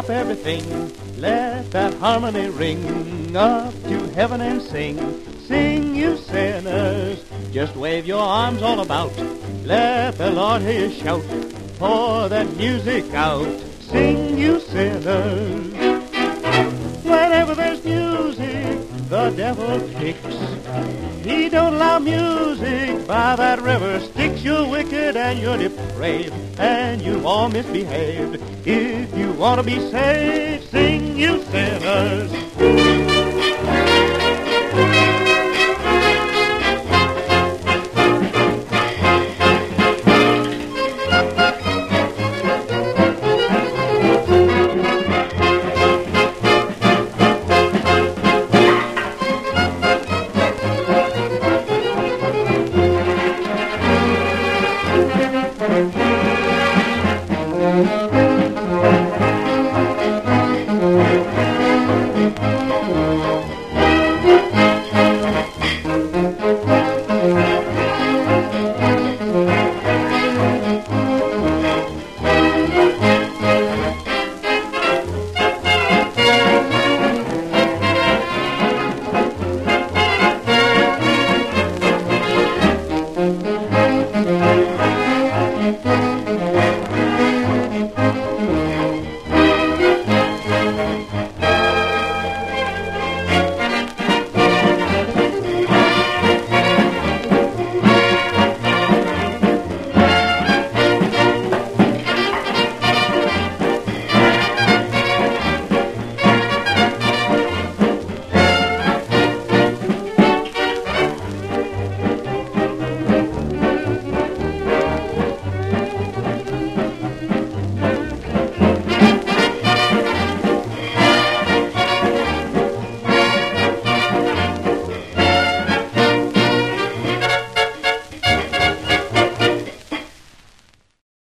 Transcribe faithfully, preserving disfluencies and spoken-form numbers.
Stop everything, let that harmony ring up to heaven and sing. Sing, you sinners, just wave your arms all about. Let the Lord hear you shout, pour that music out. Sing, you sinners. Whenever there's music, the devil kicks. He don't allow music by that river Styx. You're wicked and you're depraved, and you all misbehaved. If you want to be saved, sing, you sinners.